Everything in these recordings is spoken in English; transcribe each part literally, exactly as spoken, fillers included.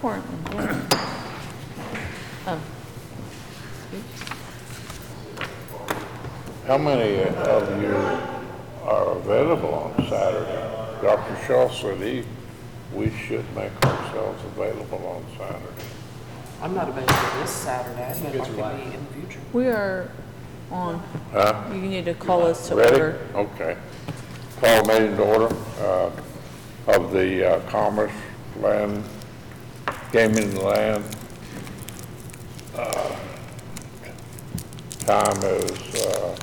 Whitehorn. Yeah. Oh. How many of you are available on Saturday? Doctor Shaw said he, we should make ourselves available on Saturday. I'm not available this Saturday, but I could be in the future. We are on. Huh? You need to call us to Ready? order. Okay. Call meeting to order uh, of the uh, Commerce Land, Gaming and Land. Uh, Time is uh,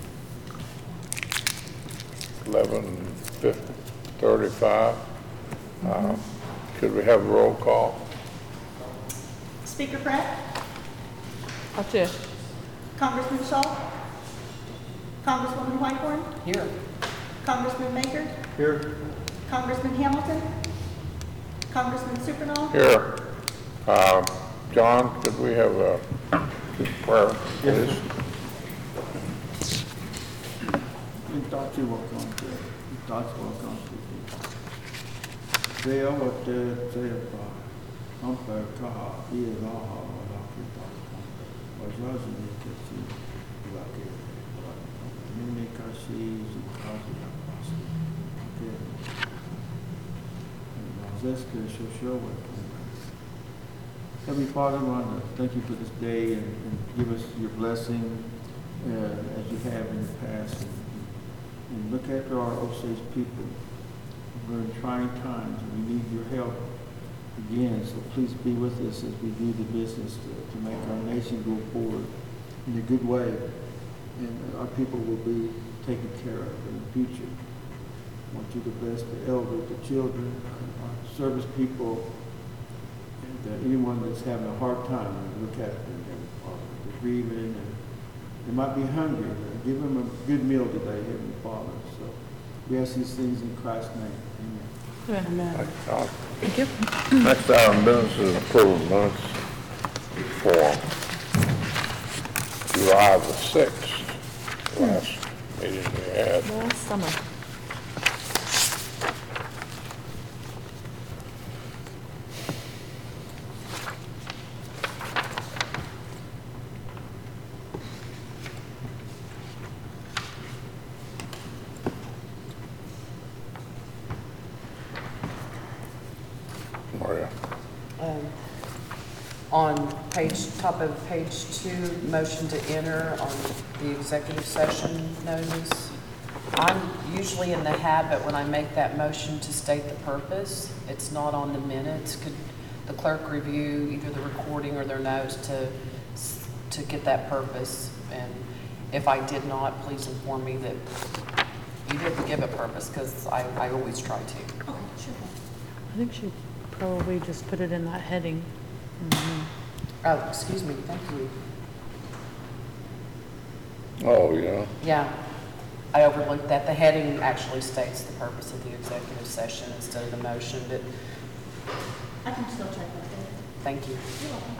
eleven thirty-five. Uh, Could we have a roll call? Speaker Pratt, Up to you. Congressman Shaw, Congresswoman Whitehorn, Here. Congressman Maker, Here. Congressman Hamilton, Congressman Supernall, Here. Uh, John, could we have a prayer, please? In touch with one, in touch with one. They are what they say about Humper Kaha, he is all about it. Was was in the kitchen, like it. Mimikashi, Zukazi, okay. And that's good, show show what. Heavenly Father, I want to thank you for this day and, and give us your blessing uh, as you have in the past. And, and look after our Osage people. We're in trying times and we need your help again. So please be with us as we do the business to, to make our nation go forward in a good way. And our people will be taken care of in the future. I want you to bless the elders, the children, our service people, and uh, anyone that's having a hard time, look at them, or they're grieving, and they might be hungry. Give them a good meal today, Heavenly Father. So we ask these things in Christ's name. Amen. Amen. Thank you, John. Thank you. Next item of business is approval of minutes for July the sixth, last meeting we had. Last summer. Maria. Um, On page, top of page two, motion to enter on the executive session notice. I'm usually in the habit when I make that motion to state the purpose. It's not on the minutes. Could the clerk review either the recording or their notes to, to get that purpose? And if I did not, please inform me that you didn't give a purpose, because I, I always try to. Okay, sure. I think she probably just put it in that heading. Mm-hmm. Oh, excuse me, thank you. Oh, yeah. Yeah, I overlooked that. The heading actually states the purpose of the executive session instead of the motion, but I can still check that. thank you. You're welcome.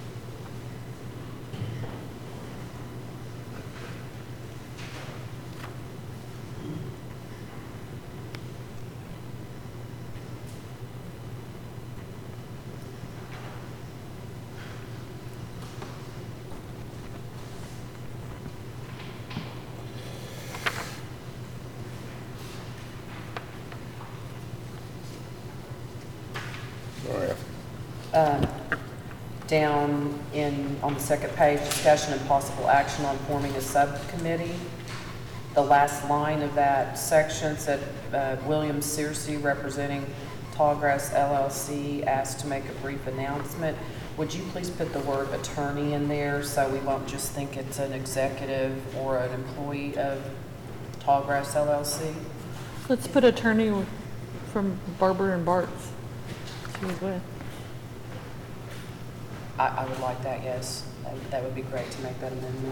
Maria. Um, Down in, on the second page, discussion and possible action on forming a subcommittee. The last line of that section said, uh, William Searcy, representing Tallgrass L L C, asked to make a brief announcement. Would you please put the word attorney in there so we won't just think it's an executive or an employee of Tallgrass L L C? Let's put attorney from Barber and Bart's. She was with. I, I would like that, yes. That, that would be great to make that amendment.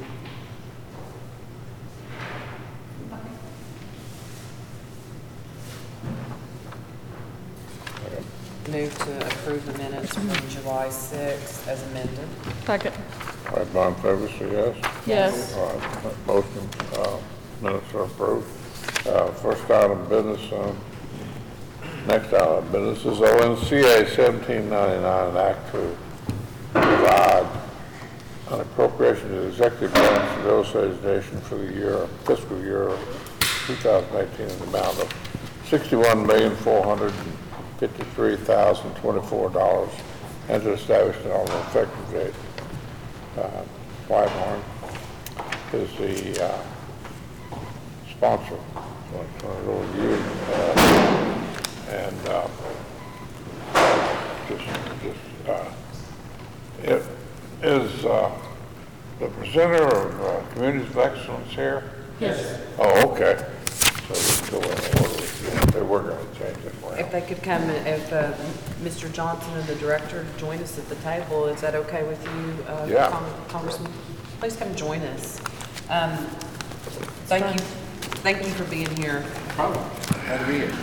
Move to approve the minutes from July sixth as amended. Second. All right, all in favor, say yes. Yes. All right, motion, uh, minutes are approved. Uh, First item of business, um, Next item of business is O N C A seventeen ninety-nine, an act to provide an appropriation to the executive branch of the Osage Nation for the year, fiscal year two thousand eighteen in the amount of sixty-one million, four hundred fifty-three thousand, twenty-four dollars, and to establish an alternate effective date. Uh, Whitehorn is the uh, sponsor. So I turn it over to you. Uh, and uh, just, just uh, it is uh, the presenter of uh, Communities of Excellence here? Yes. Oh, okay. So we can go in order. They were going to change it around. If they could come, if uh, Mister Johnson and the director join us at the table, is that okay with you, uh, Yeah. Cong- Congressman? Please come join us. Um, Thank you, thank you for being here. Problem. Glad to be here.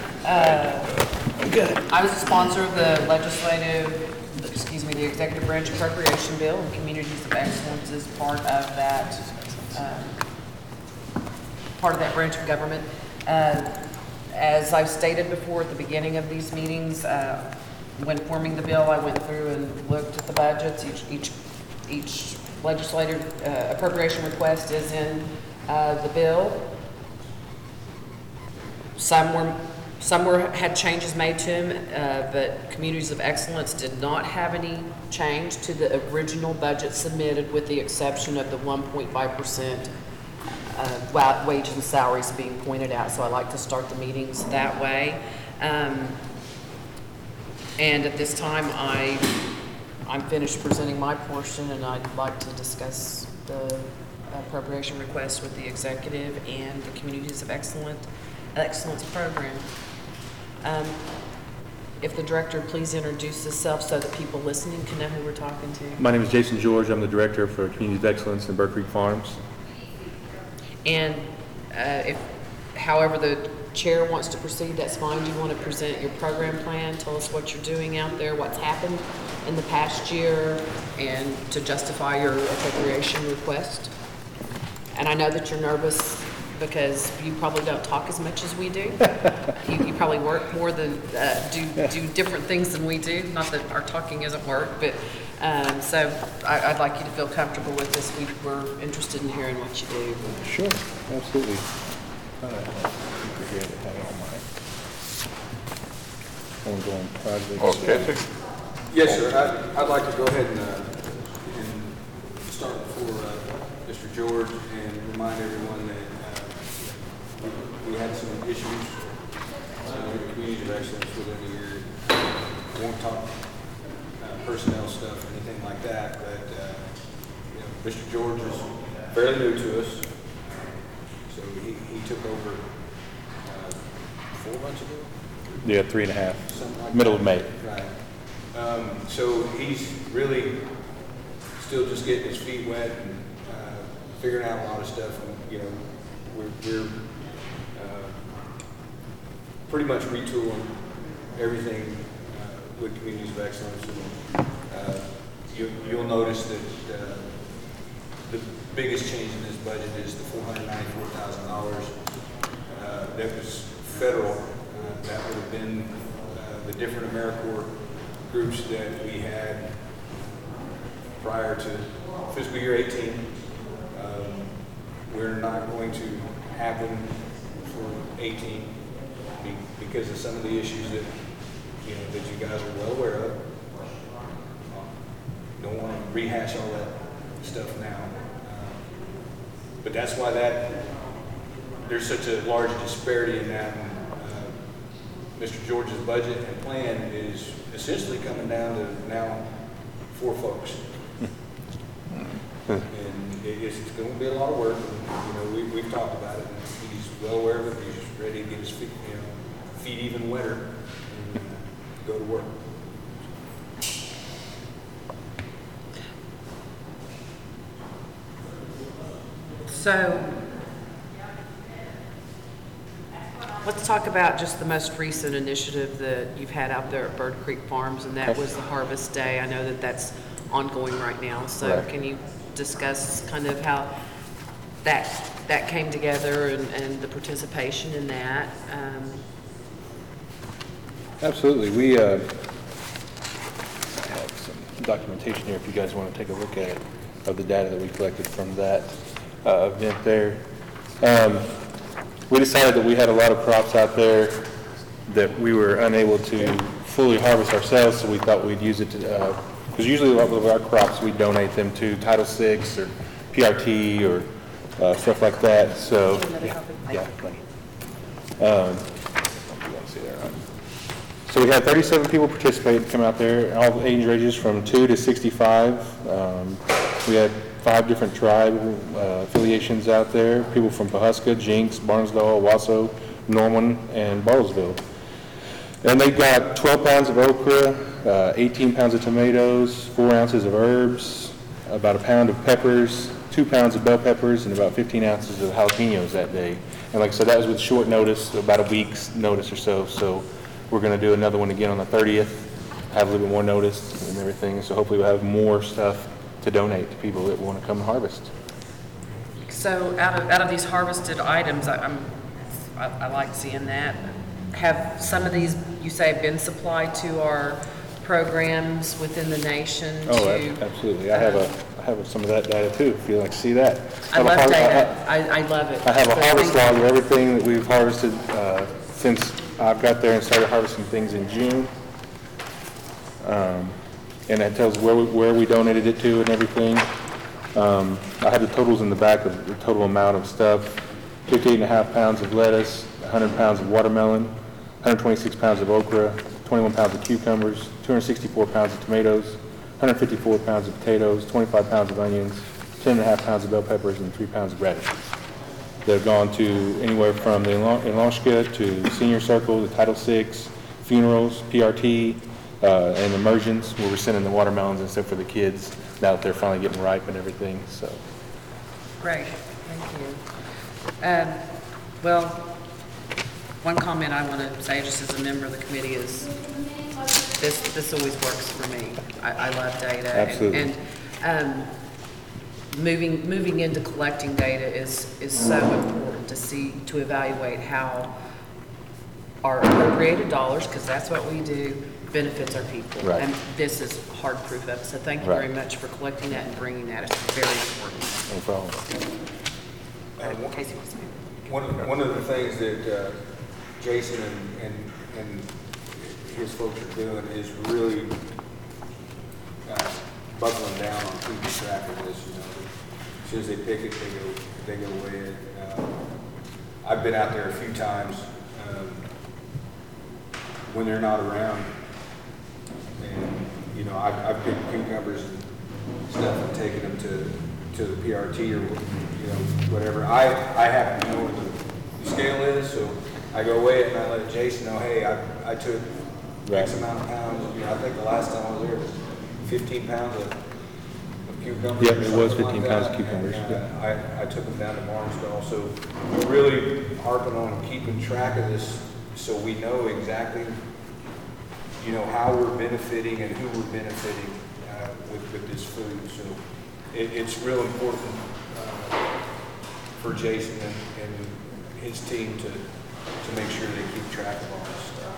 I was a sponsor of the legislative, excuse me, the executive branch appropriation bill, and Communities of Excellence is part of that, um, part of that branch of government. Uh, As I've stated before at the beginning of these meetings, uh, when forming the bill, I went through and looked at the budgets. Each, each, each legislative uh, appropriation request is in uh, the bill. Some were, some were, had changes made to them, uh, but Communities of Excellence did not have any change to the original budget submitted, with the exception of the one point five percent uh, wa- wage and salaries being pointed out. So I like to start the meetings that way. Um, and at this time, I, I'm finished presenting my portion, and I'd like to discuss the appropriation request with the executive and the Communities of Excellence Excellence Program. Um, if the director would please introduce himself so that people listening can know who we're talking to. My name is Jason George. I'm the director for Communities of Excellence in Bird Creek Farms. And uh, if, however the chair wants to proceed, that's fine. Do you want to present your program plan? Tell us what you're doing out there, what's happened in the past year, and to justify your appropriation request. And I know that you're nervous because you probably don't talk as much as we do. you, you probably work more than, uh, do, do different things than we do. Not that our talking isn't work, but um, so I, I'd like you to feel comfortable with this. We, we're interested in hearing what you do. Sure, absolutely. Ongoing projects. Okay. Yes, sir. I'd, I'd like to go ahead and, uh, and start before uh, Mister George and remind everyone that uh, we, we had some issues uh, with the Community of Excellence within the year. We won't talk uh, personnel stuff or anything like that, but uh, you know, Mister George is fairly new to us, so he, he took over uh, four months ago. Yeah, three and a half, Something like middle that. of May. Right. Um, so he's really still just getting his feet wet and uh, figuring out a lot of stuff. And, you know, we're, we're uh, pretty much retooling everything uh, with Communities of Excellence. And, uh, you, you'll notice that uh, the biggest change in this budget is the four hundred ninety-four thousand dollars uh, that was federal. Uh, that would have been uh, the different AmeriCorps groups that we had prior to fiscal year eighteen. Um, we're not going to have them for eighteen be, because of some of the issues that you know that you guys are well aware of. Don't want to rehash all that stuff now, uh, but that's why that there's such a large disparity in that. Mister George's budget and plan is essentially coming down to now four folks. And it, it's, it's going to be a lot of work. And, you know, we, we've talked about it. And he's well aware of it. He's ready to get his feet, you know, feet even wetter and uh, go to work. So let's talk about just the most recent initiative that you've had out there at Bird Creek Farms, and that was the Harvest Day. I know that that's ongoing right now. So Right. can you discuss kind of how that that came together and, and the participation in that? Um, Absolutely. We uh, have some documentation here if you guys want to take a look at it, of the data that we collected from that uh, event there. Um, we decided that we had a lot of crops out there that we were unable to fully harvest ourselves, so we thought we'd use it to, because usually a lot of our crops, we donate them to Title six or P R T or uh, stuff like that, so. Yeah, yeah, plenty. Um, you want to see that, right? So we had thirty-seven people participate, come out there, all age ranges from two to sixty-five. Um, we had five different tribe uh, affiliations out there, people from Pawhuska, Jinx, Barnesdall, Wasso, Norman, and Bartlesville. And they got twelve pounds of okra, uh, eighteen pounds of tomatoes, four ounces of herbs, about a pound of peppers, two pounds of bell peppers, and about fifteen ounces of jalapenos that day. And like I said, that was with short notice, about a week's notice or so. So we're going to do another one again on the thirtieth, have a little bit more notice and everything. So hopefully we'll have more stuff to donate to people that want to come and harvest. So out of, out of these harvested items, I, I'm, I, I like seeing that. Have some of these, you say, been supplied to our programs within the nation? Oh, to, ab- absolutely. I have a, I have some of that data too, if you'd like to see that. I have a love har- data. I, I love it. I have a So harvest thank log of everything that we've harvested uh, since I've got there and started harvesting things in June. Um, and that tells where we, where we donated it to and everything. Um, I have the totals in the back of the total amount of stuff. fifty-eight and a half pounds of lettuce, one hundred pounds of watermelon, one hundred twenty-six pounds of okra, twenty-one pounds of cucumbers, two hundred sixty-four pounds of tomatoes, one hundred fifty-four pounds of potatoes, twenty-five pounds of onions, ten and a half pounds of bell peppers, and three pounds of radishes. They've gone to anywhere from the Ilonshka to Senior Circle, the Title six, funerals, P R T, uh, and immersions, where we're sending the watermelons and stuff for the kids now that they're finally getting ripe and everything. So, Great, thank you. Um, well, one comment I want to say just as a member of the committee is this, this always works for me. I, I love data. Absolutely. And, and um, moving, moving into collecting data is, is so important to see, to evaluate how our appropriated dollars, because that's what we do, benefits our people. Right. And this is hard proof of it. So thank you Right. very much for collecting that and bringing that. It's very important. no problem. Uh, Casey wants to speak. One of, one of the things that uh, Jason and, and, and his folks are doing is really uh, buckling down on keeping track of this, you know. As soon as they pick it, they go, they go with it. Uh, I've been out there a few times um, when they're not around. And, you know, I've, I've picked cucumbers and stuff and taken them to, to the P R T or, you know, whatever. I, I happen to know what the, the scale is, so I go weigh it and I let Jason know, hey, I, I took X Right. amount of pounds. You know, I think the last time I was there was fifteen pounds of, of cucumbers. Yep, or it was something like fifteen pounds of that. cucumbers, And, yeah. uh, I, I took them down to Barnesdall, so we're really harping on keeping track of this so we know exactly, you know, how we're benefiting and who we're benefiting uh, with, with this food. So it, it's real important uh, for Jason and, and his team to, to make sure they keep track of all this stuff.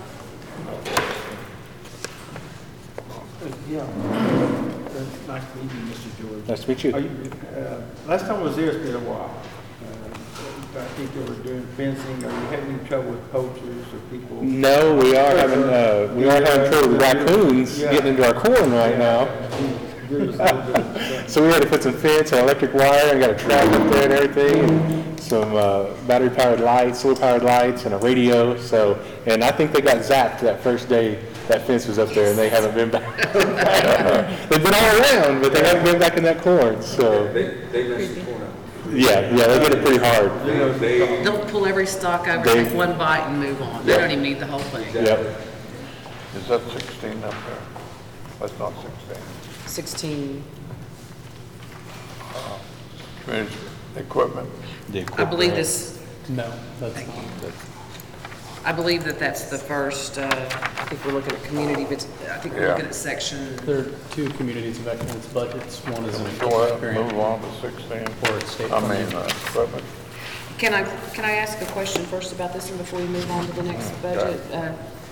Uh, Yeah. Uh, Nice to meet you, Mister George. Nice to meet you. Are you, uh, last time I was there, it's been a while. Uh, I think they were doing fencing. Are you having any trouble with poachers or people? No, we are having, uh, we are having trouble with raccoons Yeah. getting into our corn right now. Give us a little bit of- So we had to put some fence and electric wire and got a trap up there and everything, and some uh, battery powered lights, solar powered lights, and a radio. So, and I think they got zapped that first day that fence was up there, and they haven't been back. They've been all around, but they haven't been back in that corn. So, They, they mess the corn up. yeah, yeah, they get it pretty hard. They, they, They'll pull every stalk over, They- take one bite and move on. They Yeah. don't even need the whole thing. Yep. Is that sixteen up there? That's not sixteen. sixteen, Community equipment. I believe this, No, that's Thank not. you. I believe that that's the first, uh, I think we're looking at community, but I think we're Yeah. looking at section, There are two communities of excellence budgets. One is an Go ahead, grant move on to sixteen. for state I mean, funding. uh, equipment. can I, can I ask a question first about this one before we move on to the next Yeah. budget? Uh,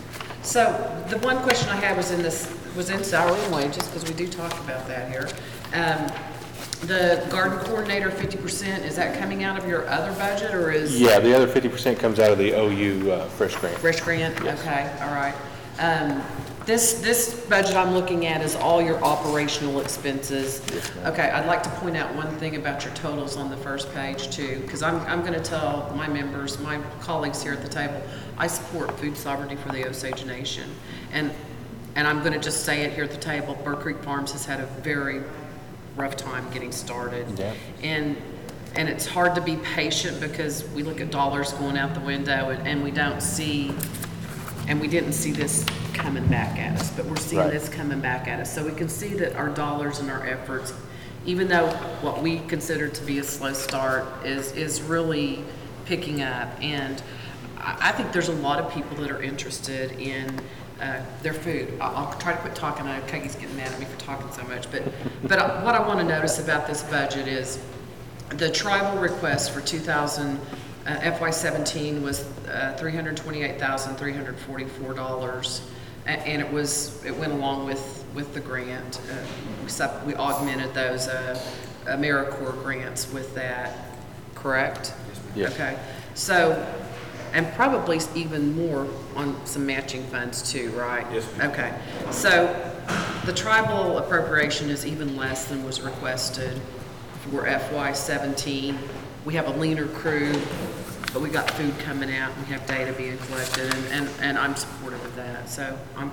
So the one question I had was in this, was in salary and wages, because we do talk about that here. Um, The garden coordinator, fifty percent, is that coming out of your other budget, or is? Yeah, the other fifty percent comes out of the O U uh, fresh grant. Fresh grant, Yes. okay, all right. Um, This, this budget I'm looking at is all your operational expenses. Yes, ma'am. Okay, I'd like to point out one thing about your totals on the first page too, because I'm, I'm gonna tell my members, my colleagues here at the table, I support food sovereignty for the Osage Nation. And, and I'm gonna just say it here at the table, Burr Creek Farms has had a very rough time getting started. Yeah. And, and it's hard to be patient because we look at dollars going out the window and, and we don't see, and we didn't see this coming back at us, but we're seeing Right. this coming back at us. So we can see that our dollars and our efforts, even though what we consider to be a slow start is, is really picking up. And I, I think there's a lot of people that are interested in uh, their food. I'll, I'll try to quit talking. I know Peggy's getting mad at me for talking so much, but, but I- what I want to notice about this budget is the tribal request for two thousand, uh, F Y seventeen was uh, three hundred twenty-eight thousand three hundred forty-four dollars. And it was, it went along with, with the grant. Uh, we sup- we augmented those uh, AmeriCorps grants with that, correct? Yes. Okay, so, and probably even more on some matching funds too, right? Yes, ma'am. Okay, so the tribal appropriation is even less than was requested for F Y seventeen. We have a leaner crew, but we got food coming out, we have data being collected, and, and, and I'm supportive of that, so I'm,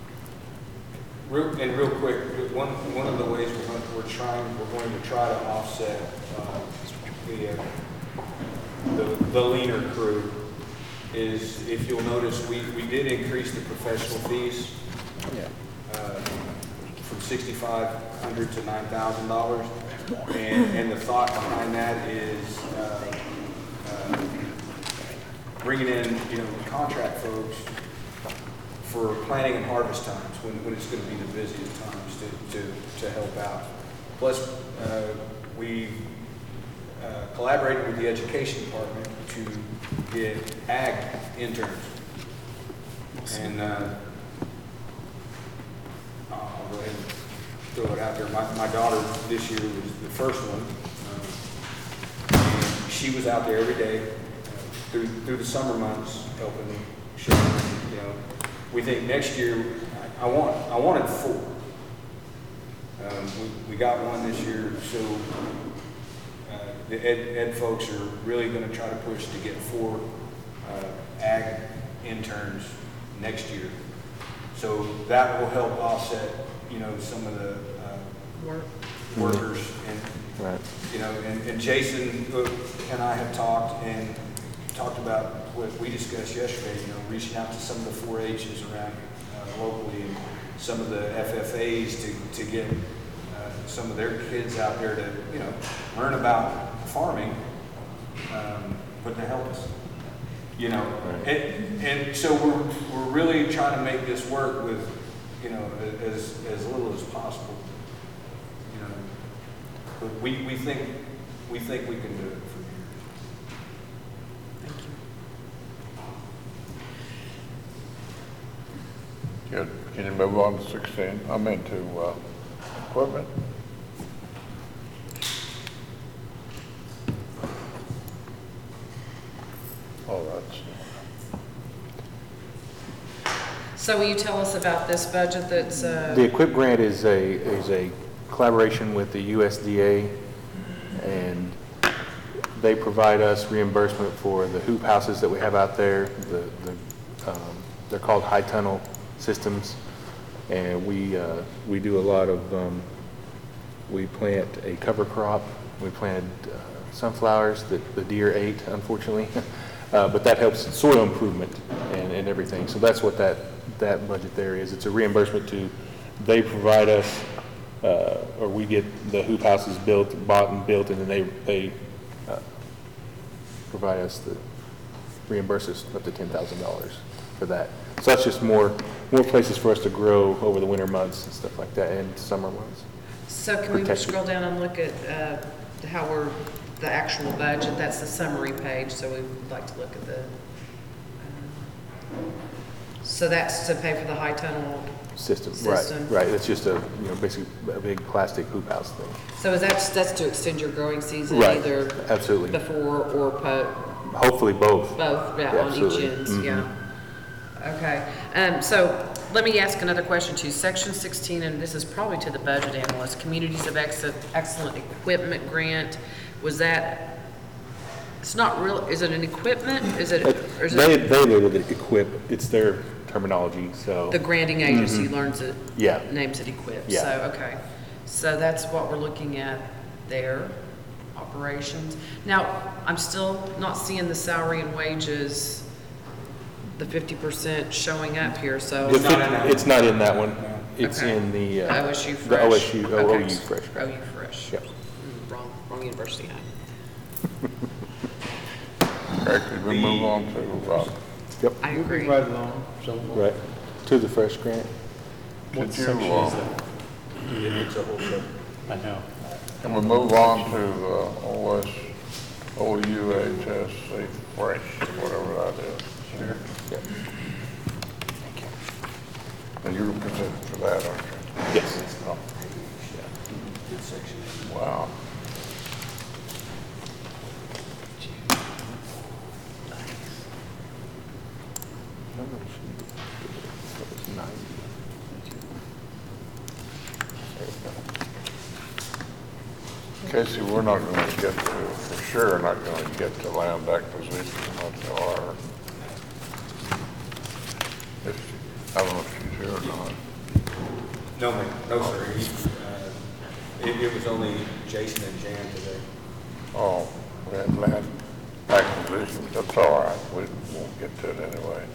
Real, and real quick, one, one of the ways we're going, we're trying, we're going to try to offset, uh, the, uh, the, the leaner crew is, if you'll notice, we, we did increase the professional fees, Yeah. uh, from sixty-five hundred to nine thousand dollars. And, and the thought behind that is, uh, uh, bringing in, you know, contract folks for planting and harvest times, when, when it's going to be the busiest times to, to, to help out. Plus, uh, we uh, collaborated with the education department to get ag interns. And uh, I'll go ahead and throw it out there. My, my daughter this year was the first one. Uh, and she was out there every day through, through the summer months, helping show, you know. We think next year, I, I want, I wanted four. Um, we, we got one this year, so uh, the ed, ed folks are really gonna try to push to get four uh, ag interns next year. So that will help offset, you know, some of the uh, work. workers and Right. you know, and, and Jason uh, and I have talked and talked about what we discussed yesterday, you know, reaching out to some of the four H's around uh, locally and some of the F F As to, to get uh, some of their kids out there to, you know, learn about farming, um, but to help us, you know. Right. And, and so we're, we're really trying to make this work with, you know, as, as little as possible. You know, but we, we think, we think we can do it from here. Thank you. Good. Can you move on to sixteen? I'm into uh, equipment. Oh, that's, So will you tell us about this budget that's, uh, The EQUIP grant is a, is a collaboration with the U S D A, and they provide us reimbursement for the hoop houses that we have out there. The, the, um, they're called high tunnel systems, and we, uh, we do a lot of, um, we plant a cover crop. We planted uh, sunflowers that the deer ate, unfortunately, uh, but that helps soil improvement and, and everything. So that's what that, that budget there is. It's a reimbursement to, they provide us, uh, or we get the hoop houses built, bought and built, and then they, they uh, provide us the, reimburse us up to ten thousand dollars for that. So that's just more, more places for us to grow over the winter months and stuff like that, and summer months. so can we Protected. scroll down and look at uh, how we're, the actual budget? That's the summary page, so we would like to look at the. uh, So that's to pay for the high tunnel. System, right, System. right. It's just a, you know, basically a big plastic hoop house thing. So is that, that's to extend your growing season Right, either absolutely. before or po, Hopefully both. both, yeah, Yeah, on each absolutely. end, Mhm. yeah. Okay, um, so let me ask another question too. Section sixteen, and this is probably to the budget analyst, Communities of Ex- Excellent Equipment Grant, was that, it's not real, is it an equipment? Is it, or is They, it they label it equip, it's their terminology, so. the granting agency learns it? Yeah. Names it equip, Yeah. so, okay. So that's what we're looking at there, operations. Now, I'm still not seeing the salary and wages, the fifty percent showing up here, so. It's not in that, it's not in that one. It's Okay. in the, The uh, O S U the Fresh. O S U, Okay. O U Fresh. O U Fresh. Yep. Mm, Wrong, wrong university, huh? Okay, could we move on to, uh, Yep, I agree. Moving right along, so right. To the Fresh grant. what Could you, section uh, is that? It's a whole show. I know. can we move on to uh, O S, O U H S C Fresh, whatever that is? Sure. Yep. And you're presenting for that, aren't you? Yes. Oh, wow. Casey, we're not going to get to, for sure, not going to get to land acquisition until our, if, she- I don't know if she's here or not. No, ma'am, no, sir. He, uh, It, it was only Jason and Jan today. Oh, we had land acquisition, that's all right, we won't get to it anyway.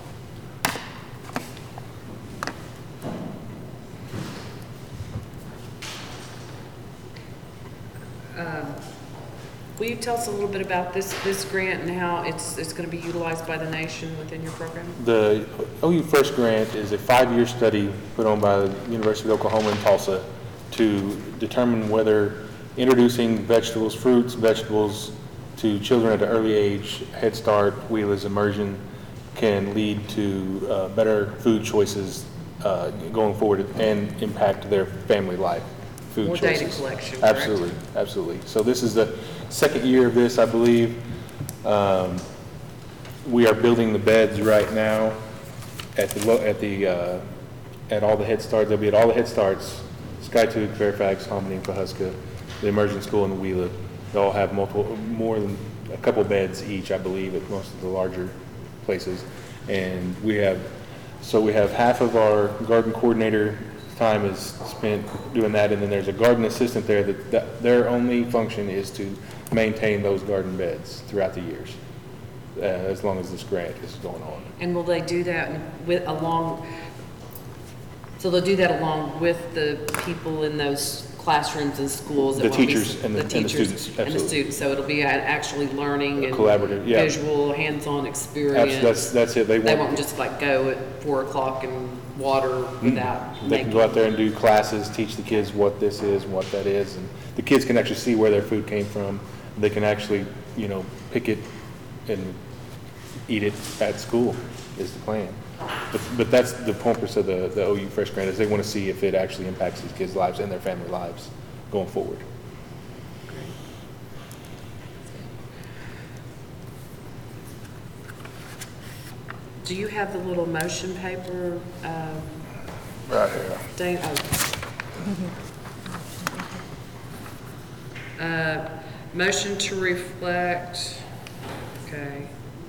Um, Will you tell us a little bit about this, this grant and how it's, it's going to be utilized by the nation within your program? The O U Fresh grant is a five-year study put on by the University of Oklahoma in Tulsa to determine whether introducing vegetables, fruits, vegetables to children at an early age, Head Start, WHELAS, immersion, can lead to uh, better food choices uh, going forward and impact their family life. Food More choices. data collection, correct? Absolutely, absolutely. So this is the second year of this, I believe. Um, we are building the beds right now at the, lo- at the, uh, at all the Head Starts. They'll be at all the Head Starts, Skytook, Fairfax, Hominy, Pahuska, the immersion school, and the Wheeler. They all have multiple, more than a couple beds each, I believe, at most of the larger places. And we have, so we have half of our garden coordinator time is spent doing that, and then there's a garden assistant there that, that their only function is to maintain those garden beds throughout the years, uh, as long as this grant is going on. And will they do that with, along, so they'll do that along with the people in those classrooms and schools? It The won't be- teachers and the- and the teachers students, And the absolutely. students, so it'll be a- actually learning and Collaborative, yeah. visual, hands-on That's, experience. that's, that's it. They They want, won't just like go at four o'clock and water without they can making. go out there and do classes, teach the kids what this is and what that is, and the kids can actually see where their food came from. They can actually, you know, pick it and eat it at school is the plan. But, but that's the purpose of the, the O U Fresh grant, is they want to see if it actually impacts these kids' lives and their family lives going forward. Do you have the little motion paper, um, Right here. Dana? Oh. Uh, Motion to reflect, okay.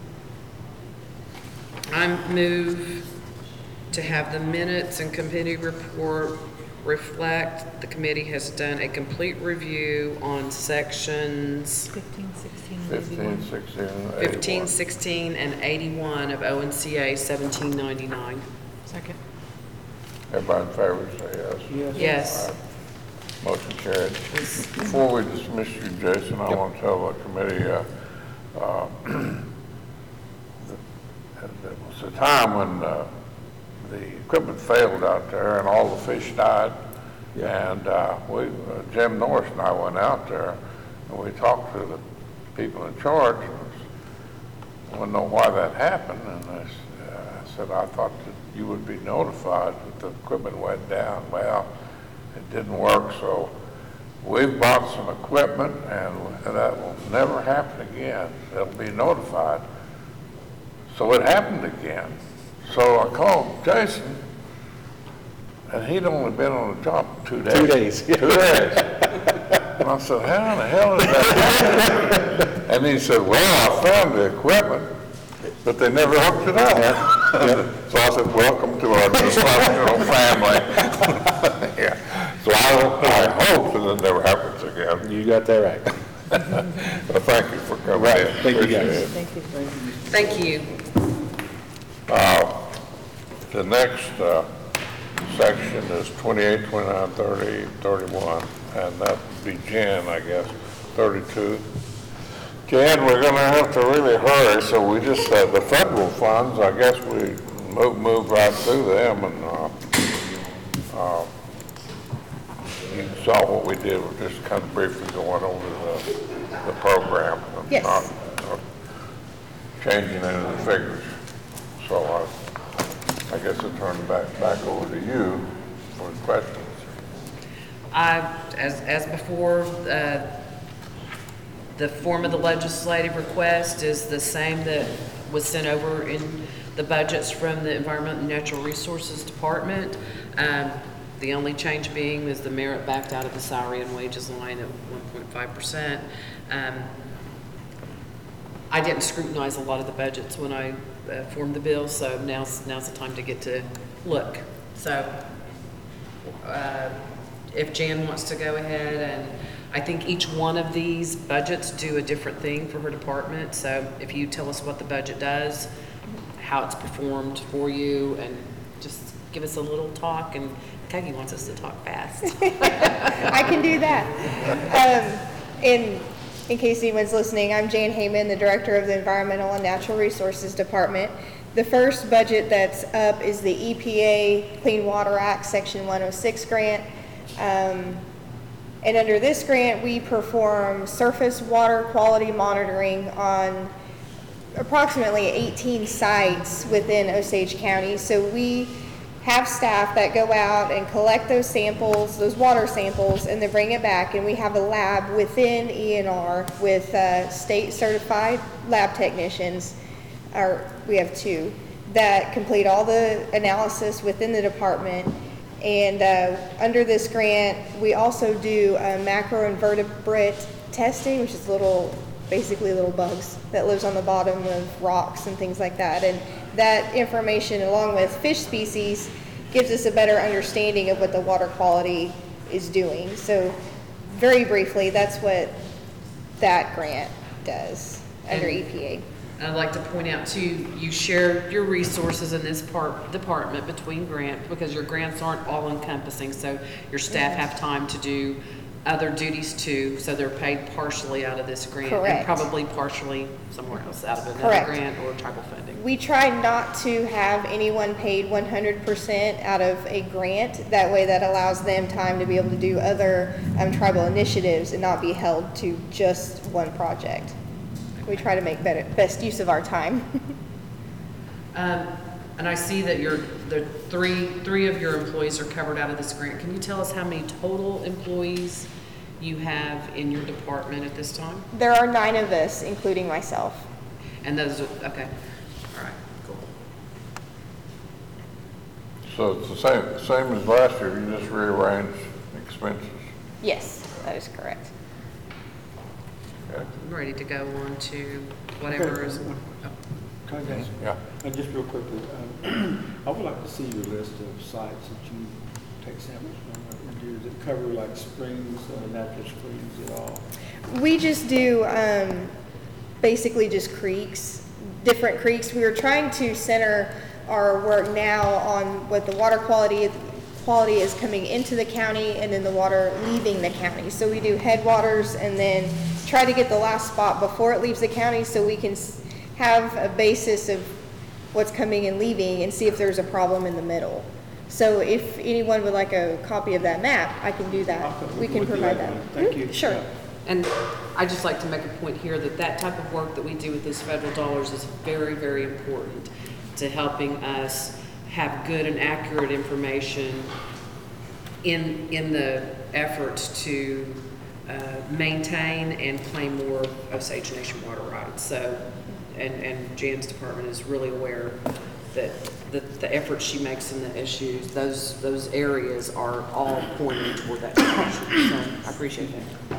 I move to have the minutes and committee report reflect the committee has done a complete review on sections Fifteen, sixteen, and Fifteen, eighty-one. sixteen, and fifteen, eighty-one. sixteen, and eighty-one of O N C A seventeen ninety-nine. Second. Everybody in favor, say yes. Yes. All right. Motion carried. Before we dismiss you, Jason, I want to tell the committee, uh, uh, that there was a time when uh, the equipment failed out there and all the fish died. And uh, we, uh, Jim Norris and I went out there and we talked to the people in charge. I want to know why that happened, and I s- uh, said, I thought that you would be notified that the equipment went down. Well, it didn't work, so we've bought some equipment, and that will never happen again. They'll be notified. So it happened again. So I called Jason, and he'd only been on the job two days. Two days. Two days. And I said, how in the hell did that happen? And he said, well, I found the equipment, but they never hooked it up. So I said, welcome to our dysfunctional family. Yeah. So I, I hope that it never happens again. You got that right. But thank you for coming Right. in. Thank you, Appreciate guys. it. Thank you. Thank you. Uh, The next uh, section is twenty-eight, twenty-nine, thirty, thirty-one, and that would be Jan, I guess, thirty-two. Jan, we're gonna have to really hurry, so we just, uh, the federal funds, I guess we move, move right through them, and uh, uh, you saw what we did, we're just kind of briefly going over the, the program. and Yes. not, uh, Changing any of the figures. So I I guess I'll turn it back, back over to you for questions. I, as, as before, uh, the form of the legislative request is the same that was sent over in the budgets from the Environment and Natural Resources Department. Um, the only change being is the merit backed out of the salary and wages line at one point five percent. Um, I didn't scrutinize a lot of the budgets when I uh, formed the bill, so now's, now's the time to get to look. So, uh, if Jan wants to go ahead, and I think each one of these budgets do a different thing for her department. So if you tell us what the budget does, how it's performed for you, and just give us a little talk, and Peggy wants us to talk fast. I can do that. Um, in, in case anyone's listening, I'm Jan Heyman, the Director of the Environmental and Natural Resources Department. The first budget that's up is the E P A Clean Water Act Section one oh six grant. Um, and under this grant, we perform surface water quality monitoring on approximately eighteen sites within Osage County. So we have staff that go out and collect those samples, those water samples, and they bring it back, and we have a lab within E N R with uh, state certified lab technicians, or we have two, that complete all the analysis within the department. And uh, under this grant, we also do uh, macroinvertebrate testing, which is little, basically little bugs that lives on the bottom of rocks and things like that. And that information, along with fish species, gives us a better understanding of what the water quality is doing. So very briefly, that's what that grant does under And- E P A. And I'd like to point out too, you share your resources in this part, department between grants, because your grants aren't all encompassing, so your staff have time to do other duties too, so they're paid partially out of this grant. And Correct. probably partially somewhere else out of another Correct. grant or tribal funding. We try not to have anyone paid one hundred percent out of a grant. That way that allows them time to be able to do other um, tribal initiatives and not be held to just one project. We try to make better, best use of our time. Um, and I see that your, the three, three of your employees are covered out of this grant. Can you tell us how many total employees you have in your department at this time? There are nine of us, including myself. And those are, okay, all right, cool. So it's the same, same as last year, you just rearrange expenses. Yes, that is correct. Okay? I'm ready to go on to whatever Okay. is, oh, Can I ask, Yeah. uh, just real quickly, um, I would like to see your list of sites that you take samples from. And does it cover like springs, uh, natural springs at all? We just do um, basically just creeks, different creeks. We were trying to center our work now on what the water quality quality is coming into the county and then the water leaving the county. So we do headwaters and then try to get the last spot before it leaves the county so we can s- have a basis of what's coming and leaving and see if there's a problem in the middle. So if anyone would like a copy of that map, I can do that. Okay, We can would you provide like that. one? Thank Mhm, you. Sure. Yeah. and I'd just like to make a point here that that type of work that we do with those federal dollars is very, very important. to helping us have good and accurate information in, in the efforts to uh, maintain and claim more Osage Nation water rights. So, and, and Jan's department is really aware that the, the efforts she makes in the issues, those, those areas are all pointing toward that direction. So I appreciate that.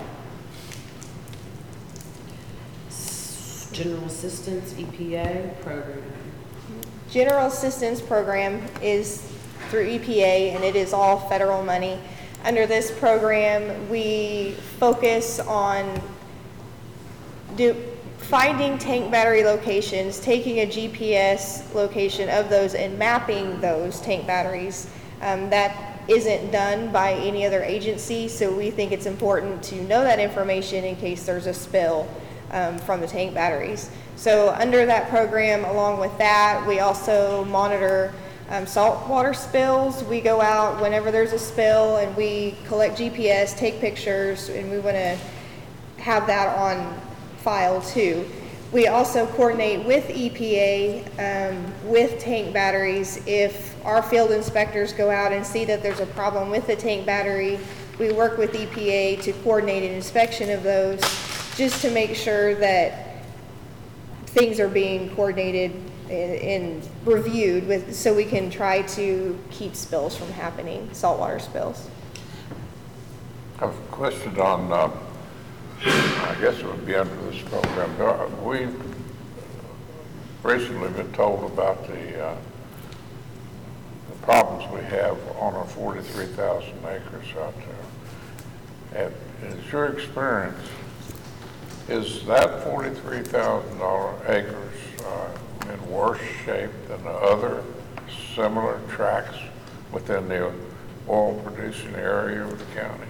General Assistance E P A program. General Assistance Program is through E P A, and it is all federal money. Under this program, we focus on do, finding tank battery locations, taking a G P S location of those and mapping those tank batteries. Um, that isn't done by any other agency, so we think it's important to know that information in case there's a spill um, from the tank batteries. So under that program, along with that, we also monitor um, saltwater spills. We go out whenever there's a spill and we collect G P S, take pictures, and we want to have that on file too. We also coordinate with E P A um, with tank batteries. If our field inspectors go out and see that there's a problem with the tank battery, we work with E P A to coordinate an inspection of those, just to make sure that things are being coordinated and, and reviewed with, so we can try to keep spills from happening, saltwater spills. I have a question on, uh, I guess it would be under this program. There are- We've recently been told about the, uh, the problems we have on our forty-three thousand acres out there. And is your experience, is that forty-three thousand acres uh, in worse shape than the other similar tracts within the oil-producing area of the county?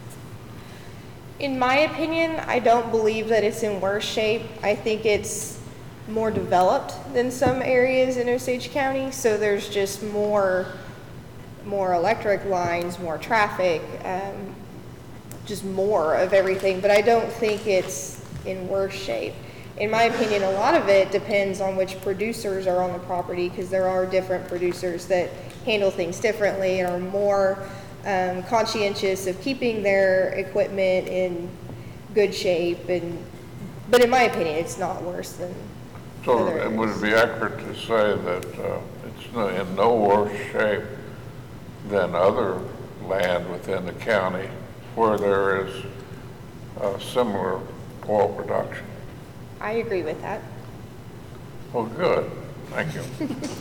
In my opinion, I don't believe that it's in worse shape. I think it's more developed than some areas in Osage County, so there's just more, more electric lines, more traffic, um, just more of everything, but I don't think it's in worse shape. In my opinion, a lot of it depends on which producers are on the property, because there are different producers that handle things differently and are more um, conscientious of keeping their equipment in good shape. And but in my opinion, it's not worse than So other it would areas. it be accurate to say that uh, it's no- in no worse shape than other land within the county where there is uh, similar oil production? I agree with that. Well, good. Thank you.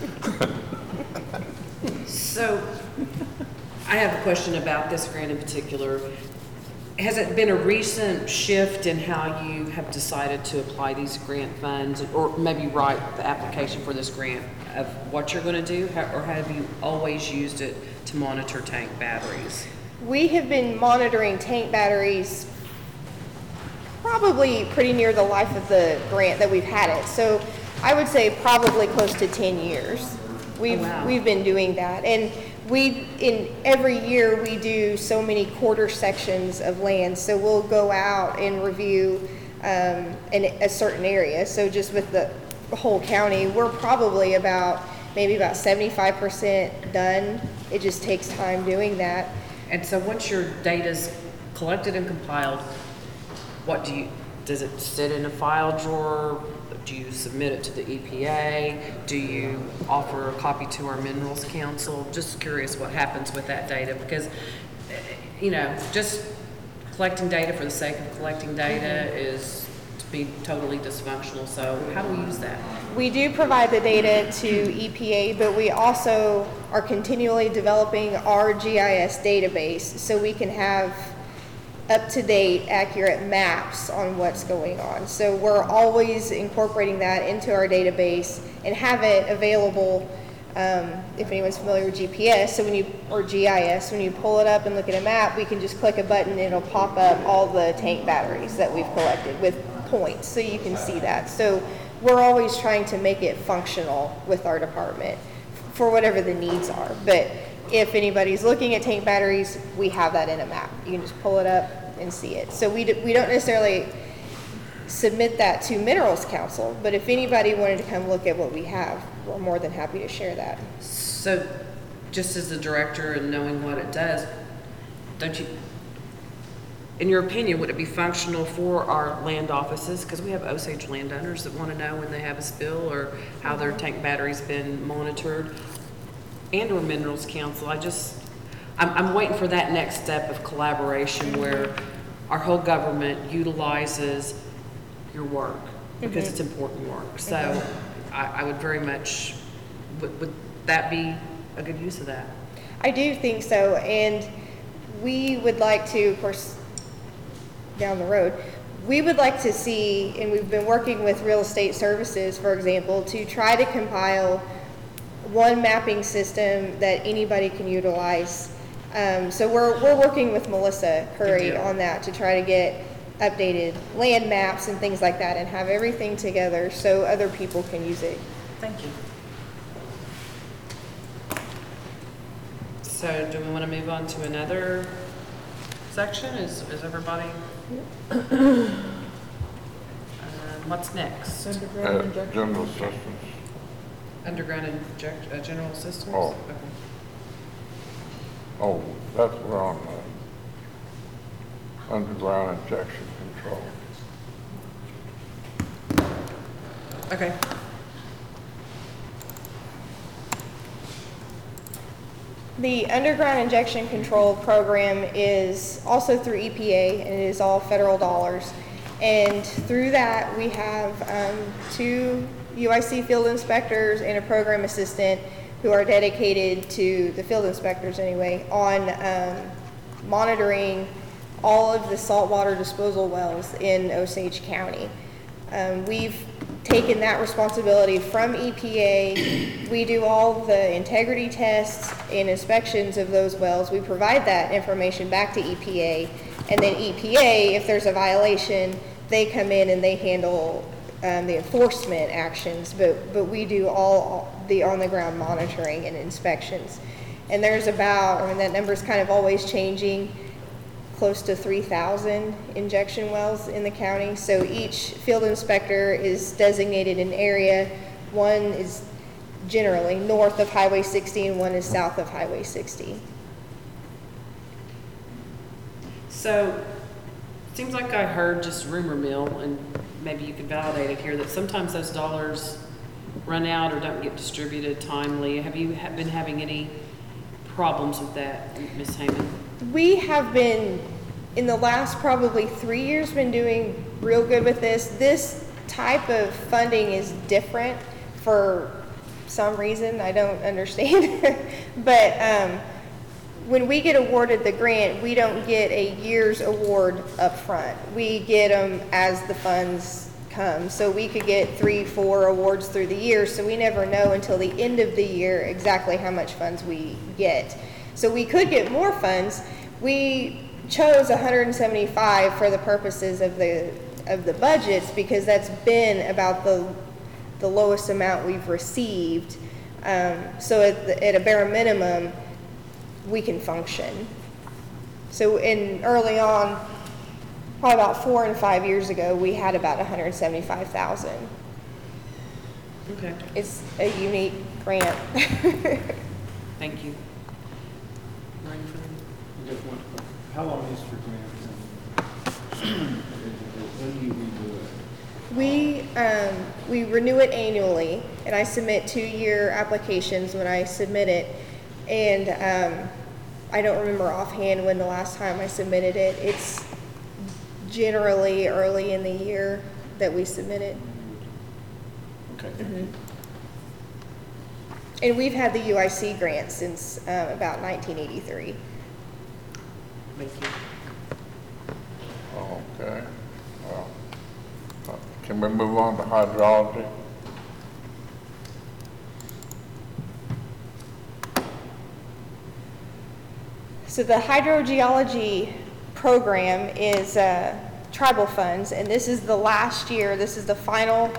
So, I have a question about this grant in particular. Has it been a recent shift in how you have decided to apply these grant funds, or maybe write the application for this grant of what you're going to do, Ha- or have you always used it to monitor tank batteries? We have been monitoring tank batteries probably pretty near the life of the grant that we've had it. So I would say probably close to ten years. We've, Oh, wow. we've been doing that. And we, in every year, we do so many quarter sections of land. So we'll go out and review um, in a certain area. So just with the whole county, we're probably about, maybe about seventy-five percent done. It just takes time doing that. And so once your data's collected and compiled, what do you, does it sit in a file drawer? Do you submit it to the E P A? Do you offer a copy to our Minerals Council? Just curious what happens with that data, because, eh, you know, just collecting data for the sake of collecting data is to be totally dysfunctional. So how do we use that? We do provide the data to E P A, but we also are continually developing our G I S database so we can have up-to-date, accurate maps on what's going on. So we're always incorporating that into our database and have it available, um, if anyone's familiar with G P S, so when you, or G I S, when you pull it up and look at a map, we can just click a button and it'll pop up all the tank batteries that we've collected with points, so you can see that. So we're always trying to make it functional with our department for whatever the needs are. But if anybody's looking at tank batteries, we have that in a map. You can just pull it up and see it. So we, do, we don't necessarily submit that to Minerals Council, but if anybody wanted to come look at what we have, we're more than happy to share that. So, just as the director and knowing what it does, don't you, in your opinion, would it be functional for our land offices? Because we have Osage landowners that want to know when they have a spill or how their tank battery's been monitored, and or Minerals Council. I just, I'm, I'm waiting for that next step of collaboration where our whole government utilizes your work, because it's important work. So I, I would very much, would, would that be a good use of that? I do think so, and we would like to, of course, down the road, we would like to see, and we've been working with Real Estate Services, for example, to try to compile one mapping system that anybody can utilize. Um, so we're, we're working with Melissa Curry on that to try to get updated land maps and things like that and have everything together so other people can use it. Thank you. So do we want to move on to another section? Is, is everybody? Um, what's next? Underground Uh, injection. General systems. Underground inject, uh, general systems? Oh. Okay. Oh, that's we're on uh, underground injection control. Okay. The underground injection control program is also through E P A, and it is all federal dollars. And through that, we have um, two U I C field inspectors and a program assistant who are dedicated to, the field inspectors anyway, on um, monitoring all of the saltwater disposal wells in Osage County. Um, we've taken that responsibility from E P A. We do all the integrity tests and inspections of those wells. We provide that information back to E P A, and then E P A, if there's a violation, they come in and they handle um, the enforcement actions, but, but we do all the on-the-ground monitoring and inspections. And there's about, I mean, that number's kind of always changing, close to three thousand injection wells in the county. So each field inspector is designated an area. One is generally north of Highway sixty and one is south of Highway sixty. So, it seems like I heard just rumor mill, and maybe you could validate it here, that sometimes those dollars run out or don't get distributed timely. Have you ha- been having any problems with that, Miz Heyman? We have been, in the last probably three years, been doing real good with this. This type of funding is different for some reason, I don't understand. But um, when we get awarded the grant, we don't get a year's award up front. We get them as the funds come. So we could get three, four awards through the year, so we never know until the end of the year exactly how much funds we get. So we could get more funds. We chose one hundred seventy-five for the purposes of the of the budgets because that's been about the the lowest amount we've received. Um, so at, the, at a bare minimum, we can function. So in early on, probably about four and five years ago, we had about one hundred seventy-five thousand. Okay, It's a unique grant. thank you. Ready for them? Just one question. How long is your grant? When do you redo it? We, um, we renew it annually, and I submit two-year applications when I submit it. And um, I don't remember offhand when the last time I submitted it. It's generally early in the year that we submit it. Okay. Mhm. And we've had the U I C grant since uh, about nineteen eighty-three. Thank you. Okay. Well, uh, can we move on to hydrology? So the hydrogeology program is uh, tribal funds, and this is the last year, this is the final,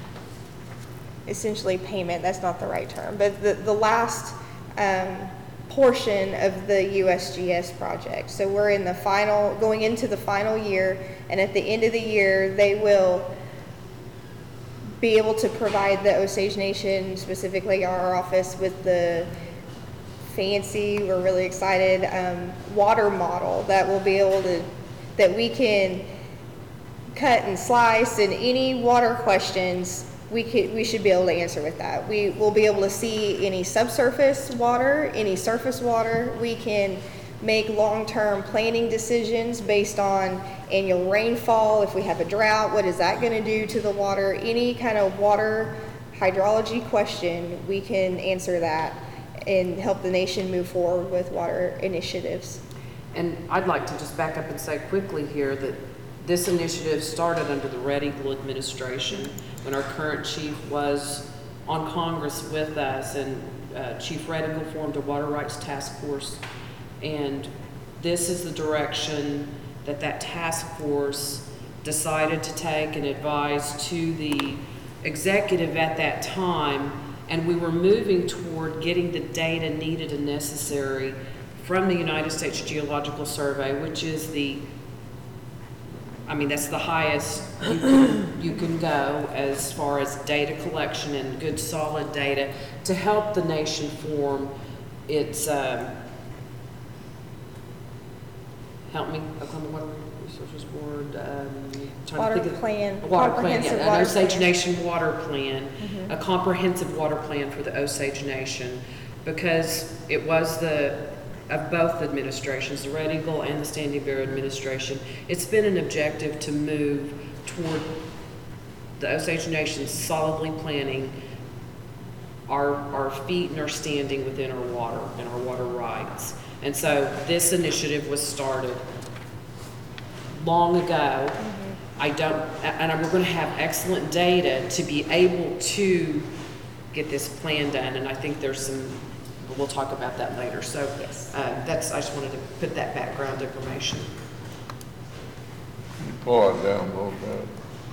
essentially payment, that's not the right term, but the, the last um, portion of the U S G S project. So we're in the final, going into the final year, and at the end of the year, they will be able to provide the Osage Nation, specifically our office, with the fancy, we're really excited, um, water model that will be able to, that we can cut and slice, and any water questions we could, we should be able to answer with that. We will be able to see any subsurface water, any surface water. We can make long-term planning decisions based on annual rainfall. If we have a drought, what is that going to do to the water? Any kind of water hydrology question, we can answer that and help the nation move forward with water initiatives. And I'd like to just back up and say quickly here that this initiative started under the Red Eagle administration when our current chief was on Congress with us, and uh, Chief Red Eagle formed a water rights task force. And this is the direction that that task force decided to take and advise to the executive at that time. And we were moving toward getting the data needed and necessary from the United States Geological Survey, which is the, I mean, that's the highest you can, you can go as far as data collection and good solid data to help the nation form its, um, help me, Oklahoma Water Resources Board, um, trying Water to think of- plan, a water plan, comprehensive yeah, water an Osage plan. Nation water plan, a comprehensive water plan for the Osage Nation, because it was the, of both administrations, the Red Eagle and the Standing Bear administration, it's been an objective to move toward the Osage Nation solidly planning our, our feet and our standing within our water and our water rights. And so this initiative was started long ago. I don't, and we're going to have excellent data to be able to get this plan done. And I think there's some, we'll talk about that later. So Yes. uh, that's, I just wanted to put that background information. Pull it down a little bit.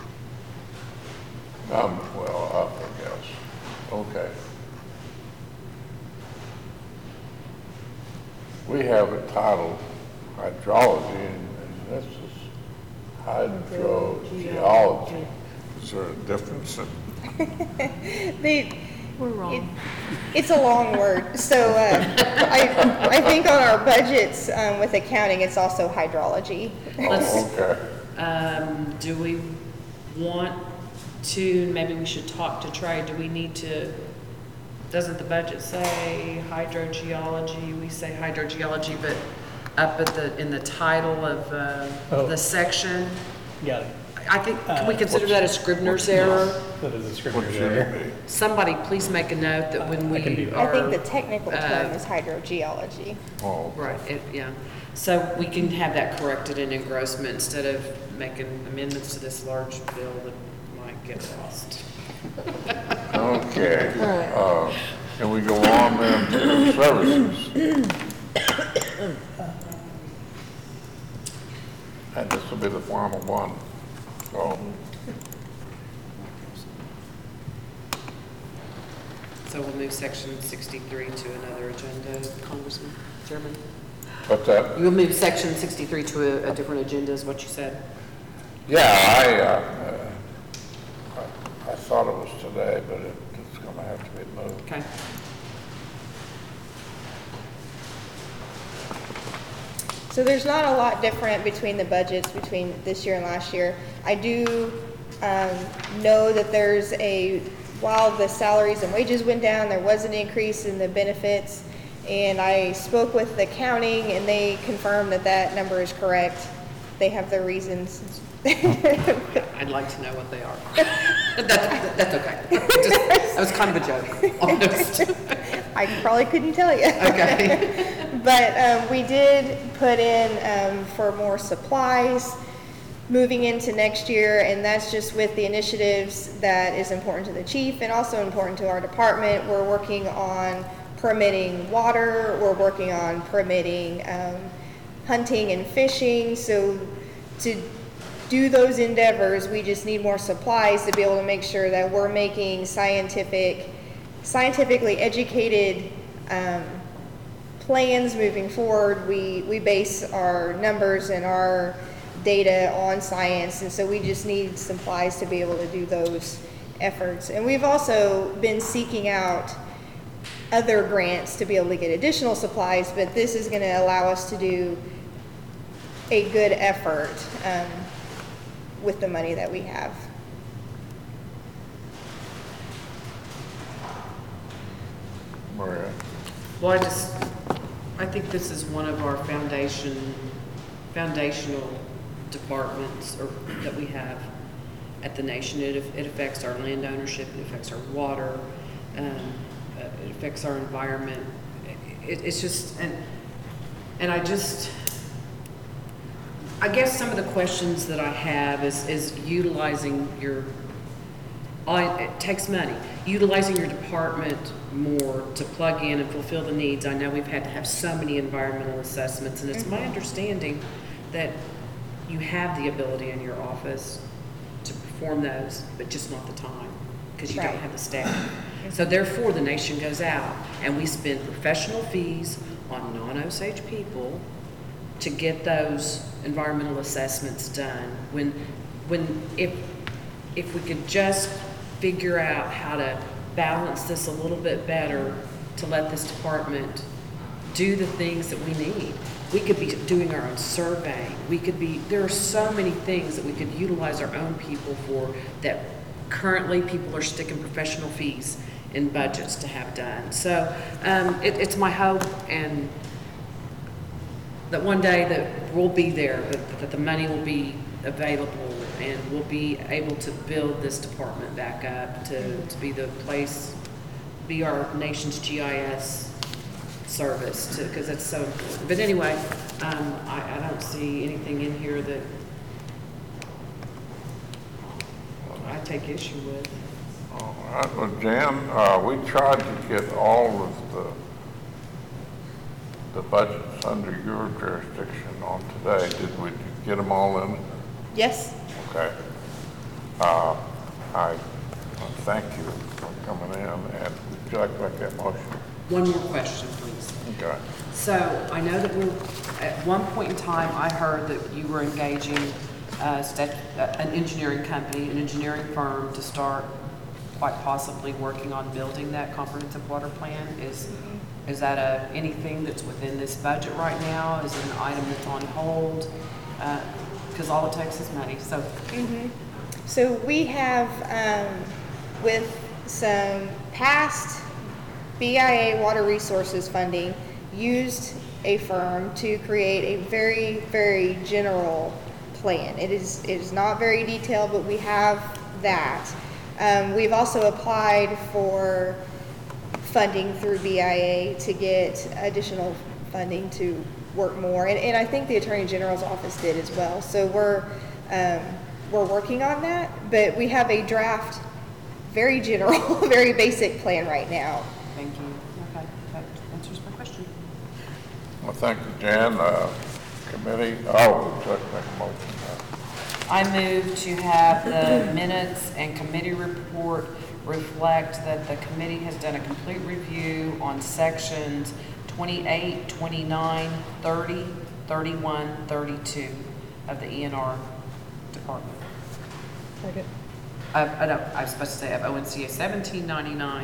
Um, well, up, I guess. Okay. We have it titled hydrology, and and this is hydrogeology. Is there a difference in? They, We're wrong. It- It's a long word, so uh, I, I think on our budgets um, with accounting, it's also hydrology. Let's- Oh, okay. Um, do we want to, maybe we should talk to Trey, do we need to, doesn't the budget say hydrogeology? We say hydrogeology, but up at the, in the title of uh, Oh. the section, Got it. I think, can we Uh, consider that a Scribner's error? That is a What scrivener's should error. it be? Somebody please make a note that when I can do we that. I are. think the technical term uh, is hydrogeology. Oh, Right, it, yeah. So we can have that corrected in engrossment instead of making amendments to this large bill that might get lost. okay. All right. Uh, Can we go on then to services? And this will be the final one, so. So we'll move section sixty-three to another agenda, Congressman, Chairman. But that, You'll move section sixty-three to a, a different agenda is what you said? yeah, I, uh, uh, I I thought it was today, but it- it's gonna have to be moved. Okay. So there's not a lot different between the budgets between this year and last year. I do um, know that there's a, while the salaries and wages went down, there was an increase in the benefits. And I spoke with the accounting and they confirmed that that number is correct. They have their reasons. I'd like to know what they are. That's, that's okay. Just, that was kind of a joke, almost. I probably couldn't tell you. Okay. But um, we did put in um, for more supplies moving into next year, and that's just with the initiatives that is important to the chief and also important to our department. We're working on permitting water, we're working on permitting um, hunting and fishing. So to do those endeavors, we just need more supplies to be able to make sure that we're making scientific, scientifically educated um, plans moving forward, we, we base our numbers and our data on science, and so we just need supplies to be able to do those efforts. And we've also been seeking out other grants to be able to get additional supplies, but this is going to allow us to do a good effort um, with the money that we have. Maria? Well, I just, I think this is one of our foundation, foundational departments or that we have at the nation. It, it affects our land ownership, it affects our water, um, uh, it affects our environment. It, it's just, and, and I just, I guess some of the questions that I have is, is utilizing your, I, it takes money. Utilizing your department more to plug in and fulfill the needs. I know we've had to have so many environmental assessments, and it's my understanding that you have the ability in your office to perform those, but just not the time, because you Right. don't have the staff. So therefore, the nation goes out, and we spend professional fees on non-Osage people to get those environmental assessments done. When, when, if, if we could just figure out how to balance this a little bit better to let this department do the things that we need. We could be doing our own surveying. We could be, there are so many things that we could utilize our own people for that currently people are sticking professional fees in budgets to have done. So um, it, it's my hope and that one day that we'll be there, that, that the money will be available and we'll be able to build this department back up to, to be the place, be our nation's G I S service, because it's so important. But anyway, um, I, I don't see anything in here that I take issue with. All right, well, Jan, uh, we tried to get all of the, the budgets under your jurisdiction on today. Did we get them all in? Yes? Okay. Uh, I thank you for coming in, and would you like to make that motion? One more question, please. Okay. So I know that we're, at one point in time, I heard that you were engaging uh, stat- uh, an engineering company, an engineering firm to start quite possibly working on building that comprehensive water plan. Is, is that a, anything that's within this budget right now? Is it an item that's on hold? Because all it takes is money, so. Mm-hmm. So we have, um, with some past B I A Water Resources funding, used a firm to create a very, very general plan. It is, it is not very detailed, but we have that. Um, we've also applied for funding through B I A to get additional funding to work more, and, and I think the Attorney General's office did as well. So we're um, we're working on that, but we have a draft, very general, very basic plan right now. Thank you. Okay, that answers my question. Well, thank you, Jan. Uh, committee, oh, would you like to make a motion? I move to have the minutes and committee report reflect that the committee has done a complete review on sections twenty-eight, twenty-nine, thirty, thirty-one, thirty-two of the E and R department. Second. I, I don't, I was supposed to say of O N C A seventeen ninety-nine.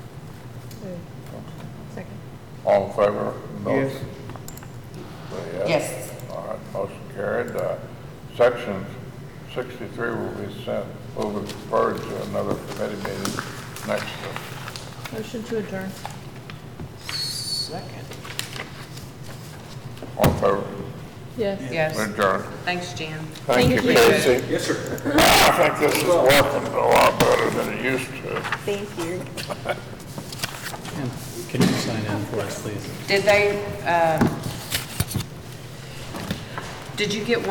Second. All in favor? Yes. Say Yes. All right, motion carried. Uh, section sixty-three will be sent, will be referred to another committee meeting next week. Motion to adjourn. Second. All in favor? Yes. Yes. Adjourn. Thanks, Jan. Thank you, Thank you. Casey. Yes, sir. I think this is working a lot better than it used to. Thank you. And can you sign in for us, please? Did they, um, did you get